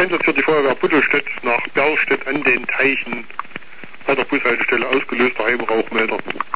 Einsatz für die Feuerwehr Buttelstedt nach Berlstedt an den Teichen bei der Bushaltestelle ausgelöster Heimrauchmelder.